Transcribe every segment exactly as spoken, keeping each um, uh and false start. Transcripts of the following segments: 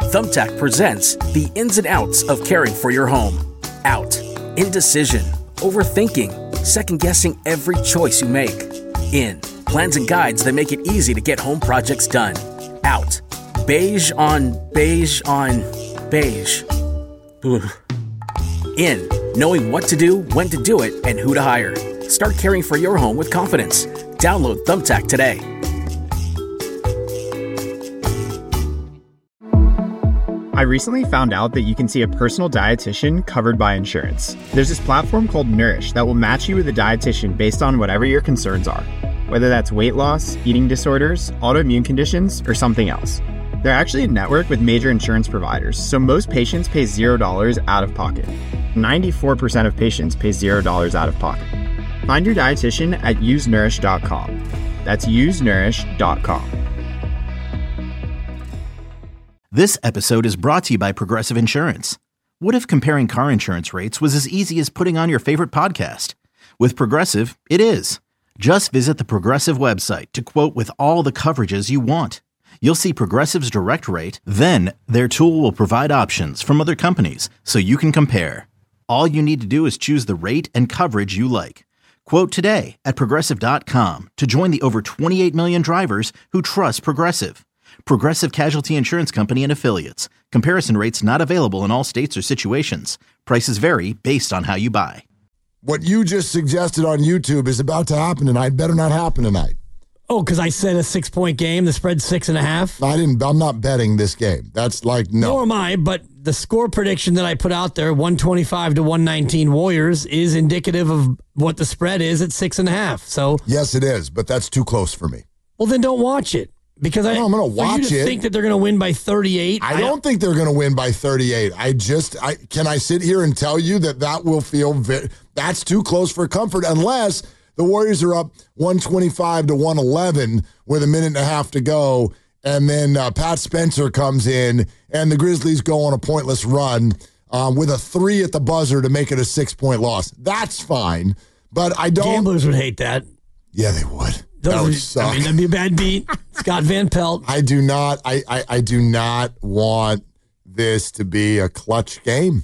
Thumbtack presents the ins and outs of caring for your home. Out. Indecision. Overthinking. Second-guessing every choice you make. In. Plans and guides that make it easy to get home projects done. Out. Beige on beige on beige. Ugh. In. Knowing what to do, when to do it, and who to hire. Start caring for your home with confidence. Download Thumbtack today. I recently found out that you can see a personal dietitian covered by insurance. There's this platform called Nourish that will match you with a dietitian based on whatever your concerns are, whether that's weight loss, eating disorders, autoimmune conditions, or something else. They're actually a network with major insurance providers, so most patients pay zero dollars out of pocket. ninety-four percent of patients pay zero dollars out of pocket. Find your dietitian at use nourish dot com. That's use nourish dot com. This episode is brought to you by Progressive Insurance. What if comparing car insurance rates was as easy as putting on your favorite podcast? With Progressive, it is. Just visit the Progressive website to quote with all the coverages you want. You'll see Progressive's direct rate, then their tool will provide options from other companies so you can compare. All you need to do is choose the rate and coverage you like. Quote today at progressive dot com to join the over twenty-eight million drivers who trust Progressive. Progressive Casualty Insurance Company and Affiliates. Comparison rates not available in all states or situations. Prices vary based on how you buy. What you just suggested on YouTube is about to happen tonight. Better not happen tonight. Oh, because I said a six-point game. The spread's six and a half. I didn't. I'm not betting this game. That's like no. Nor am I. But the score prediction that I put out there, one twenty-five to one nineteen Warriors, is indicative of what the spread is at six and a half. So yes, it is. But that's too close for me. Well, then don't watch it. Because I, no, I'm going to watch you to it. think that they're going to win by thirty-eight? I don't I, think they're going to win by thirty-eight. I just, I can I sit here and tell you that that will feel, very, that's too close for comfort unless the Warriors are up one twenty-five to one eleven with a minute and a half to go, and then uh, Pat Spencer comes in, and the Grizzlies go on a pointless run um, with a three at the buzzer to make it a six-point loss. That's fine, but I don't. Gamblers would hate that. Yeah, they would. Those that would are, suck. I mean, that'd be a bad beat. Scott Van Pelt. I do not. I, I, I do not want this to be a clutch game.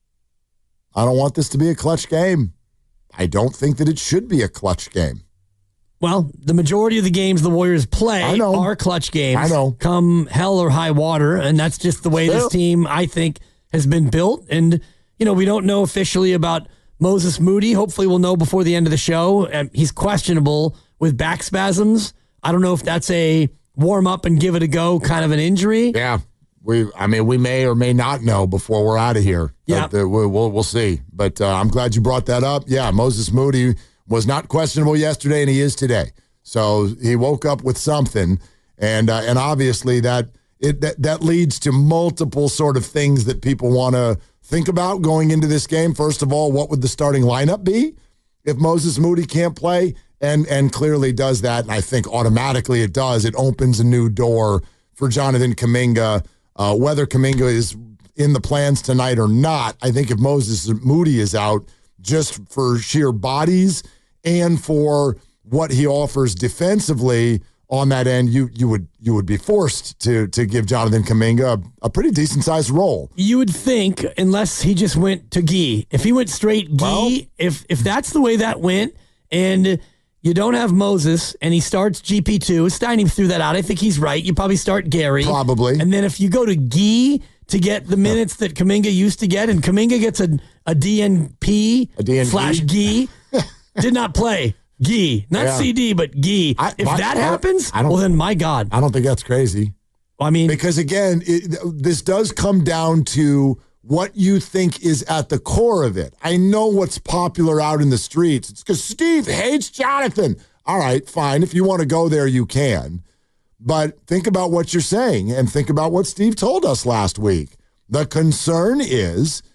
I don't want this to be a clutch game. I don't think that it should be a clutch game. Well, the majority of the games the Warriors play I know. are clutch games. I know. Come hell or high water, and that's just the way Still. this team, I think, has been built. And, you know, we don't know officially about Moses Moody. Hopefully we'll know before the end of the show. Um, he's questionable with back spasms. I don't know if that's a warm up and give it a go kind of an injury. Yeah. We, I mean, we may or may not know before we're out of here. Yeah. But, uh, we'll, we'll, we'll see. But uh, I'm glad you brought that up. Yeah, Moses Moody was not questionable yesterday, and he is today. So he woke up with something, and uh, and obviously that it that, that leads to multiple sort of things that people want to think about going into this game. First of all, what would the starting lineup be if Moses Moody can't play? And and clearly does that, and I think automatically it does. It opens a new door for Jonathan Kuminga. Uh, whether Kuminga is in the plans tonight or not, I think if Moses Moody is out, just for sheer bodies and for what he offers defensively on that end, you you would you would be forced to to give Jonathan Kuminga a, a pretty decent sized role. You would think, unless he just went to Gee. If he went straight Gee, well, if if that's the way that went, and you don't have Moses, and he starts G P two. Steiny threw that out. I think he's right. You probably start Gary. Probably. And then if you go to Gee to get the minutes that Kuminga used to get, and Kuminga gets a, a D N P a D N P? slash Gee, did not play. Gee. Not yeah. C D, but Gee. I, if my, that I, happens, I don't, well, then my God. I don't think that's crazy. I mean. Because, again, it, this does come down to what you think is at the core of it. I know what's popular out in the streets. It's because Steve hates Jonathan. All right, fine. If you want to go there, you can. But think about what you're saying and think about what Steve told us last week. The concern is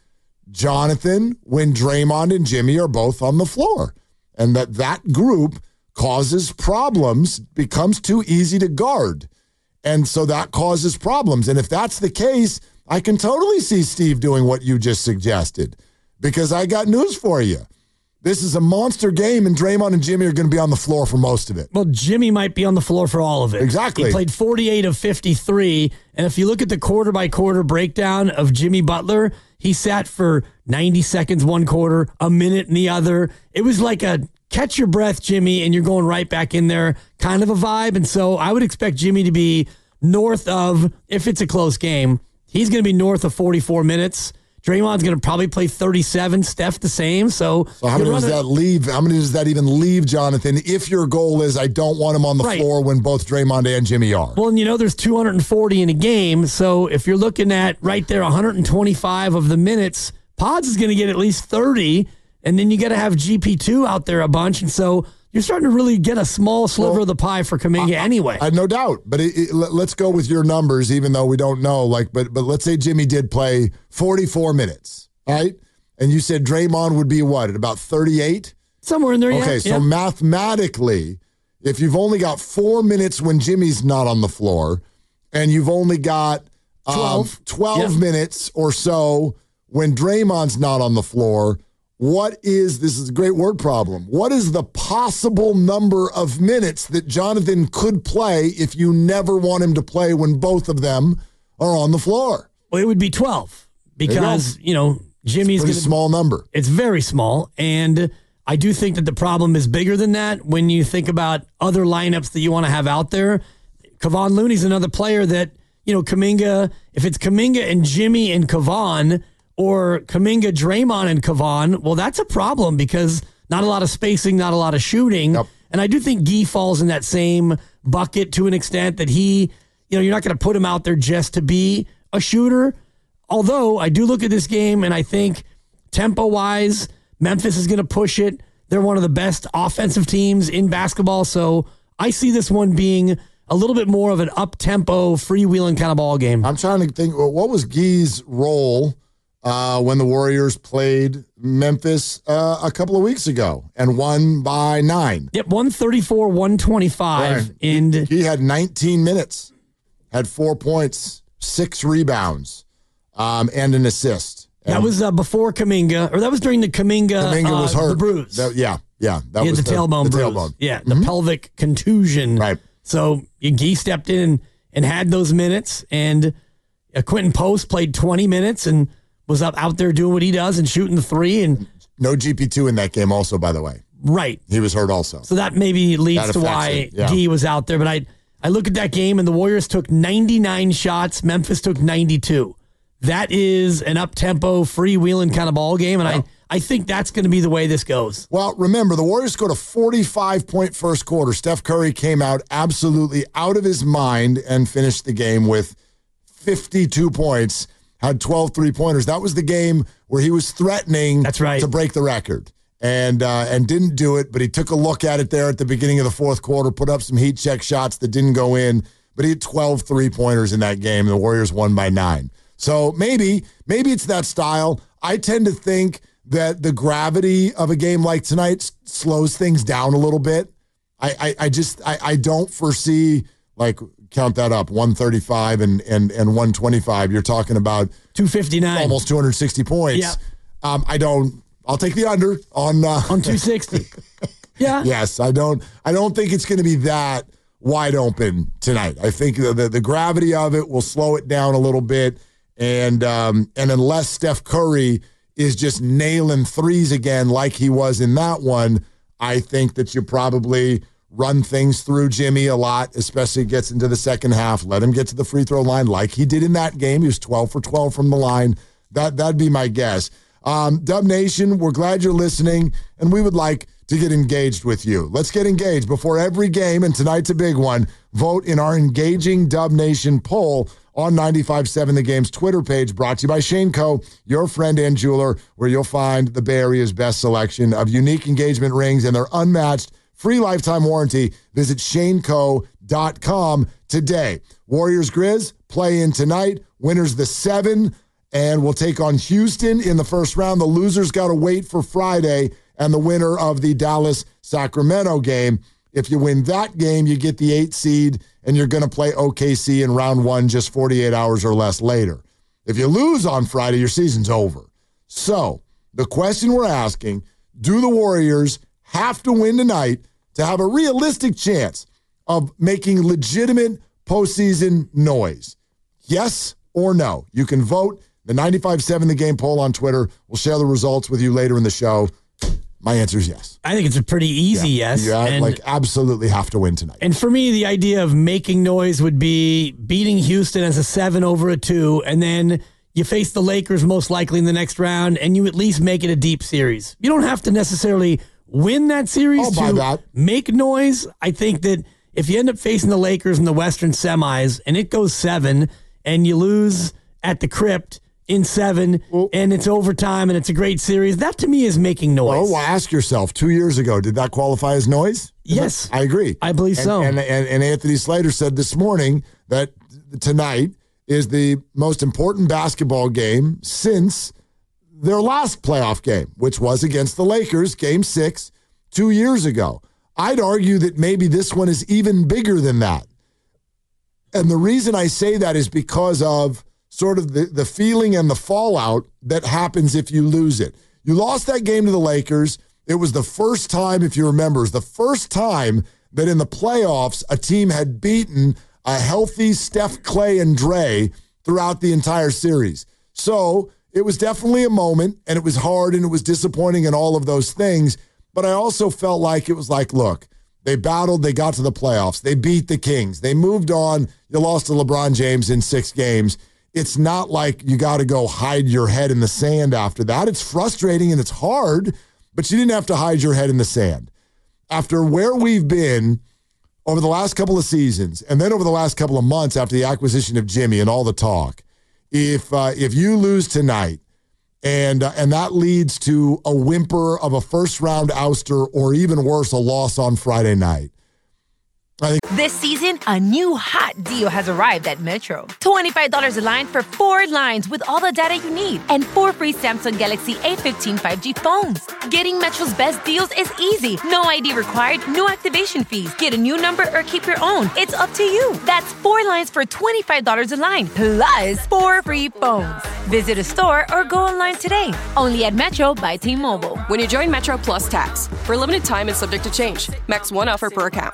Jonathan when Draymond and Jimmy are both on the floor, and that that group causes problems, becomes too easy to guard. And so that causes problems. And if that's the case, I can totally see Steve doing what you just suggested, because I got news for you. This is a monster game, and Draymond and Jimmy are going to be on the floor for most of it. Well, Jimmy might be on the floor for all of it. Exactly. He played forty-eight of fifty-three, and if you look at the quarter-by-quarter breakdown of Jimmy Butler, he sat for ninety seconds one quarter, a minute in the other. It was like a catch your breath, Jimmy, and you're going right back in there kind of a vibe. And so I would expect Jimmy to be north of, if it's a close game, he's going to be north of forty-four minutes. Draymond's going to probably play thirty-seven. Steph the same. So, so how many does that leave? How many does that even leave, Jonathan? If your goal is I don't want him on the right. floor when both Draymond and Jimmy are. Well, and you know there's two hundred forty in a game. So if you're looking at right there one hundred twenty-five of the minutes, Pods is going to get at least thirty. And then you got to have G P two out there a bunch. And so you're starting to really get a small sliver well, of the pie for Kuminga I, anyway. I, I, no doubt. But it, it, let's go with your numbers, even though we don't know. Like, but but let's say Jimmy did play forty-four minutes, right? And you said Draymond would be what, at about thirty-eight? Somewhere in there, yeah. Okay, so yeah. mathematically, if you've only got four minutes when Jimmy's not on the floor, and you've only got um, twelve, twelve yeah. minutes or so when Draymond's not on the floor, what is, this is a great word problem, what is the possible number of minutes that Jonathan could play if you never want him to play when both of them are on the floor? Well, it would be twelve because, you, you know, Jimmy's going to... small number. It's very small, and I do think that the problem is bigger than that when you think about other lineups that you want to have out there. Kevon Looney's another player that, you know, Kuminga, if it's Kuminga and Jimmy and Kevon, or Kuminga, Draymond, and Kevon, well, that's a problem because not a lot of spacing, not a lot of shooting. Yep. And I do think Guy falls in that same bucket to an extent that he, you know, you're not going to put him out there just to be a shooter. Although I do look at this game and I think tempo-wise, Memphis is going to push it. They're one of the best offensive teams in basketball. So I see this one being a little bit more of an up-tempo, freewheeling kind of ball game. I'm trying to think, well, what was Guy's role Uh, when the Warriors played Memphis uh, a couple of weeks ago and won by nine. Yep, one thirty-four, one twenty-five. Right. And he had nineteen minutes, had four points, six rebounds, um, and an assist. And that was uh, before Kuminga, or that was during the Kuminga, Kuminga uh, was hurt. the bruise. That, yeah, yeah. That he was had the, the tailbone the bruise. Tailbone. Yeah, mm-hmm. the pelvic contusion. Right. So Guy stepped in and, and had those minutes, and uh, Quentin Post played twenty minutes and was up out there doing what he does and shooting the three. And no G P two in that game also, by the way. Right. He was hurt also. So that maybe leads that to why yeah. Guy was out there. But I, I look at that game, and the Warriors took ninety-nine shots. Memphis took ninety-two. That is an up-tempo, freewheeling kind of ball game, and yeah. I, I think that's going to be the way this goes. Well, remember, the Warriors scored a forty-five point first quarter. Steph Curry came out absolutely out of his mind and finished the game with fifty-two points. Had twelve three-pointers. That was the game where he was threatening That's right. to break the record and uh, and didn't do it, but he took a look at it there at the beginning of the fourth quarter, put up some heat check shots that didn't go in, but he had twelve three-pointers in that game, and the Warriors won by nine. So maybe, maybe it's that style. I tend to think that the gravity of a game like tonight s- slows things down a little bit. I, I, I just I, I don't foresee, like, count that up, one thirty-five and and and one twenty-five. You're talking about two fifty-nine, almost two hundred sixty points. Yeah. Um, I don't. I'll take the under on uh, on two sixty. Yeah. Yes, I don't. I don't think it's going to be that wide open tonight. I think the, the the gravity of it will slow it down a little bit, and um, and unless Steph Curry is just nailing threes again like he was in that one, I think that you probably run things through Jimmy a lot, especially gets into the second half. Let him get to the free throw line like he did in that game. He was twelve for twelve from the line. That, that'd be my guess. Um, Dub Nation, we're glad you're listening, and we would like to get engaged with you. Let's get engaged before every game, and tonight's a big one. Vote in our Engaging Dub Nation poll on ninety-five point seven The Game's Twitter page, brought to you by Shane Co., your friend and jeweler, where you'll find the Bay Area's best selection of unique engagement rings and their unmatched free lifetime warranty. Visit shane co dot com today. Warriors Grizz play in tonight. Winners the seven, and we'll take on Houston in the first round. The losers got to wait for Friday, and the winner of the Dallas-Sacramento game. If you win that game, you get the eight seed, and you're going to play O K C in round one just forty-eight hours or less later. If you lose on Friday, your season's over. So the question we're asking, do the Warriors have to win tonight to have a realistic chance of making legitimate postseason noise? Yes or no? You can vote. The ninety-five seven The Game poll on Twitter. We'll share the results with you later in the show. My answer is yes. I think it's a pretty easy yeah. yes. Yeah, and, like absolutely have to win tonight. And for me, the idea of making noise would be beating Houston as a seven over a two, and then you face the Lakers most likely in the next round, and you at least make it a deep series. You don't have to necessarily win that series I'll buy to that. make noise. I think that if you end up facing the Lakers in the Western semis and it goes seven and you lose at the Crypt in seven well, and it's overtime and it's a great series, that to me is making noise. Well, ask yourself, two years ago, did that qualify as noise? Yes. I agree. I believe and, so. And, and, and Anthony Slater said this morning that tonight is the most important basketball game since their last playoff game, which was against the Lakers, game six, two years ago. I'd argue that maybe this one is even bigger than that. And the reason I say that is because of sort of the, the feeling and the fallout that happens if you lose it. You lost that game to the Lakers. It was the first time, if you remember, it was the first time that in the playoffs a team had beaten a healthy Steph, Clay, and Dre throughout the entire series. So it was definitely a moment, and it was hard, and it was disappointing and all of those things. But I also felt like it was like, look, they battled, they got to the playoffs, they beat the Kings, they moved on, you lost to LeBron James in six games. It's not like you got to go hide your head in the sand after that. It's frustrating and it's hard, but you didn't have to hide your head in the sand. After where we've been over the last couple of seasons, and then over the last couple of months after the acquisition of Jimmy and all the talk, if uh, if you lose tonight, and uh, and that leads to a whimper of a first-round ouster, or even worse, a loss on Friday night, I think this season, a new hot deal has arrived at Metro. twenty-five dollars a line for four lines with all the data you need and four free Samsung Galaxy A fifteen five G phones. Getting Metro's best deals is easy. No I D required, no activation fees. Get a new number or keep your own. It's up to you. That's four lines for twenty-five dollars a line, plus four free phones. Visit a store or go online today. Only at Metro by T-Mobile. When you join Metro Plus Tax, for a limited time and subject to change. Max one offer per account.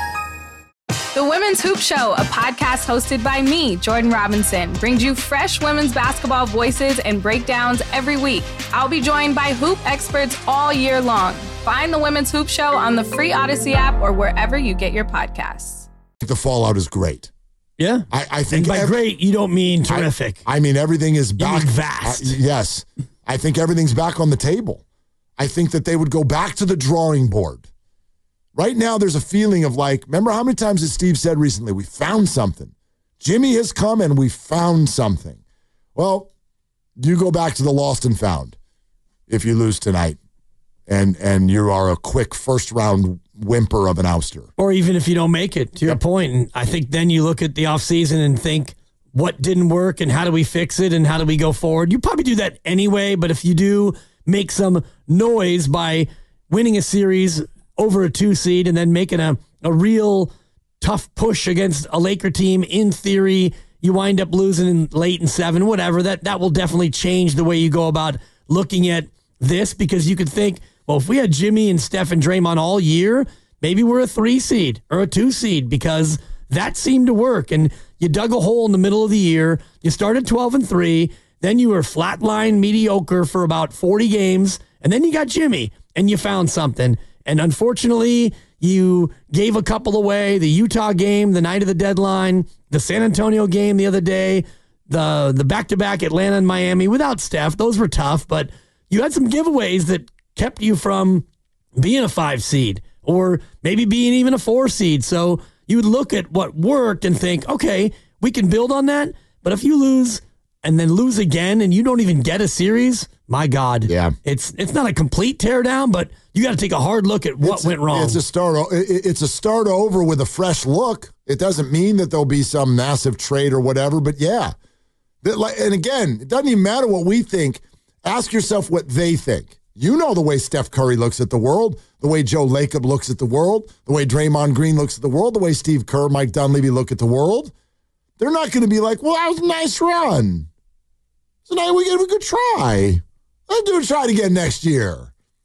The Women's Hoop Show, a podcast hosted by me, Jordan Robinson, brings you fresh women's basketball voices and breakdowns every week. I'll be joined by hoop experts all year long. Find the Women's Hoop Show on the free Odyssey app or wherever you get your podcasts. the fallout is great. Yeah. I, I think and by ev- great, you don't mean terrific. I, I mean, everything is back. You mean vast. Uh, yes. I think everything's back on the table. I think that they would go back to the drawing board. Right now, there's a feeling of like, remember how many times has Steve said recently, we found something. Jimmy has come and we found something. Well, you go back to the lost and found if you lose tonight and and you are a quick first round whimper of an ouster. Or even if you don't make it, to yep. your point. And I think then you look at the offseason and think, what didn't work and how do we fix it and how do we go forward? You probably do that anyway, but if you do make some noise by winning a series over a two seed and then making a, a real tough push against a Laker team, in theory, you wind up losing in late in seven, whatever, that, that will definitely change the way you go about looking at this, because you could think, well, if we had Jimmy and Steph and Draymond all year, maybe we're a three seed or a two seed, because that seemed to work. And you dug a hole in the middle of the year. You started twelve and three. Then you were flatline mediocre for about forty games. And then you got Jimmy and you found something. And unfortunately, you gave a couple away. The Utah game, the night of the deadline, the San Antonio game the other day, the the back-to-back Atlanta and Miami without Steph. Those were tough, but you had some giveaways that kept you from being a five seed or maybe being even a four seed. So you would look at what worked and think, okay, we can build on that. But if you lose and then lose again and you don't even get a series, my God, yeah, it's it's not a complete teardown, but you got to take a hard look at what it's, went wrong. It's a start. It's a start over with a fresh look. It doesn't mean that there'll be some massive trade or whatever, but yeah. And again, it doesn't even matter what we think. Ask yourself what they think. You know the way Steph Curry looks at the world, the way Joe Lacob looks at the world, the way Draymond Green looks at the world, the way Steve Kerr, Mike Dunleavy look at the world. They're not going to be like, well, that was a nice run. So now we get a good try. Let's do a try it again next year.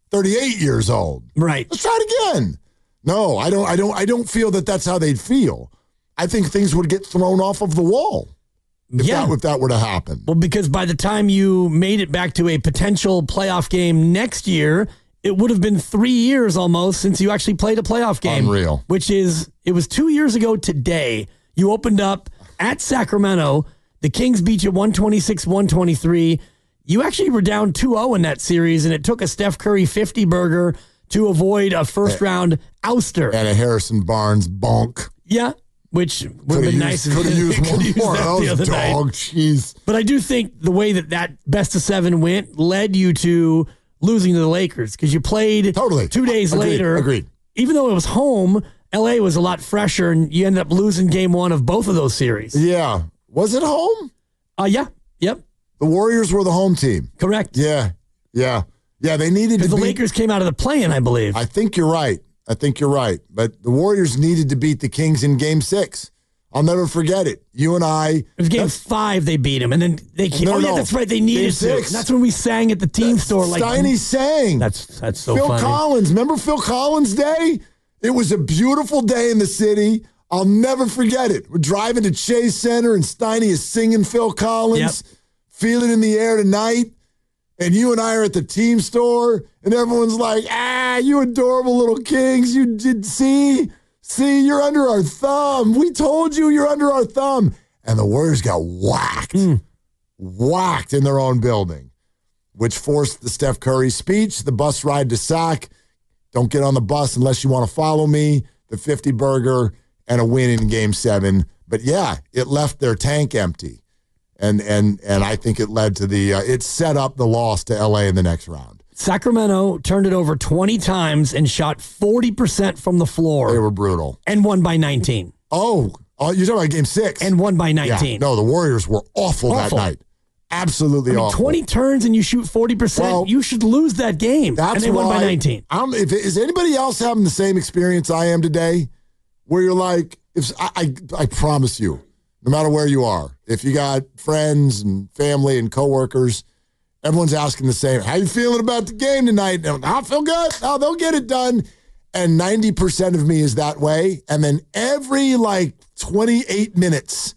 thirty-eight years old. Right. Let's try it again. No, I don't. I don't. I don't feel that that's how they'd feel. I think things would get thrown off of the wall if, yeah. that, if that were to happen. Well, because by the time you made it back to a potential playoff game next year, it would have been three years almost since you actually played a playoff game. Unreal. Which is, it was two years ago today. You opened up at Sacramento. The Kings beat you one twenty-six one twenty-three. You actually were down two oh in that series, and it took a Steph Curry fifty-burger to avoid a first-round ouster. And a Harrison Barnes bonk. Yeah, which would have been nice. Could have used one used more. That Those dog, jeez. But I do think the way that that best of seven went led you to losing to the Lakers because you played totally two days Agreed. later. Agreed. Even though it was home, L A was a lot fresher, and you ended up losing game one of both of those series. Yeah. Was it home? Uh, yeah. Yep. The Warriors were the home team. Correct. Yeah. Yeah. Yeah, they needed to Because the beat, Lakers came out of the play-in, I believe. I think you're right. I think you're right. But the Warriors needed to beat the Kings in game six. I'll never forget it. You and I. It was game five they beat him, and then they came. No, oh, yeah, no. that's right. They needed Game to. six. And that's when we sang at the team That's store. Like Steiny sang. That's that's so Phil funny. Collins. Remember Phil Collins' day? It was a beautiful day in the city. I'll never forget it. We're driving to Chase Center, and Steiny is singing Phil Collins, Yep. Feel It in the Air Tonight. And you and I are at the team store, and everyone's like, ah, you adorable little Kings. You did see, see, you're under our thumb. We told you you're under our thumb. And the Warriors got whacked, mm. whacked in their own building, which forced the Steph Curry speech, the bus ride to Sac. Don't get on the bus unless you want to follow me, the fifty burger, and a win in game seven. But yeah, it left their tank empty. And and and I think it led to the, uh, it set up the loss to L A in the next round. Sacramento turned it over twenty times and shot forty percent from the floor. They were brutal. And won by nineteen. Oh, oh you're talking about game six. And won by nineteen. Yeah, no, the Warriors were awful, Awful. that night. Absolutely I mean, awful. twenty turns and you shoot forty percent, Well, you should lose that game. That's and they won why by nineteen. I'm, if, is anybody else having the same experience I am today? Where you're like, if I, I, I promise you, no matter where you are, if you got friends and family and coworkers, everyone's asking the same, how you feeling about the game tonight? And I feel good. Oh, they'll get it done. And ninety percent of me is that way. And then every like twenty-eight minutes,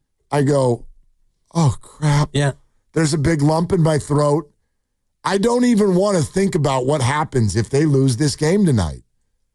I go, oh, crap. Yeah. There's a big lump in my throat. I don't even want to think about what happens if they lose this game tonight.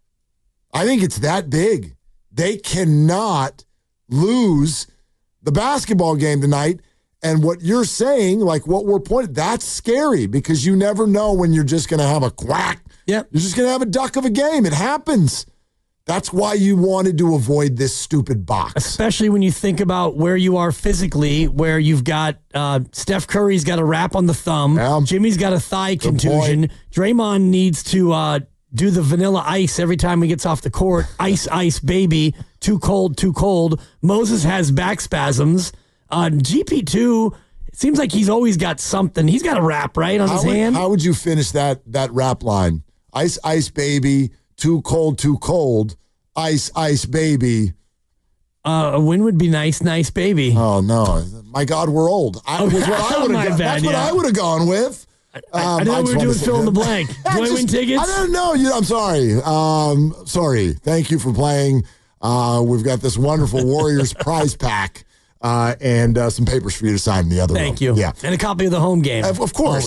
I think it's that big. They cannot lose the basketball game tonight. And what you're saying, like what we're pointing, that's scary because you never know when you're just going to have a quack. Yep. You're just going to have a duck of a game. It happens. That's why you wanted to avoid this stupid box. Especially when you think about where you are physically, where you've got uh, Steph Curry's got a wrap on the thumb. Yeah. Jimmy's got a thigh Good contusion. point. Draymond needs to uh, do the vanilla ice every time he gets off the court. Ice, ice, baby. Too cold, too cold. Moses has back spasms. Uh, G P two, it seems like he's always got something. He's got a wrap, right, on How his would, hand. how would you finish that that rap line? Ice, ice, baby. Too cold, too cold. Ice, ice, baby. Uh, a win would be nice, nice, baby. Oh no! My God, we're old. I, was what I would My have. bad, That's what yeah. I would have gone with. I, I know we were doing fill in the blank. Do I win tickets? I don't know. You, I'm sorry. Um, sorry. Thank you for playing. Uh, we've got this wonderful Warriors prize pack uh, and uh, some papers for you to sign in the other room. Thank you. Yeah, And a copy of the home game. of, of course.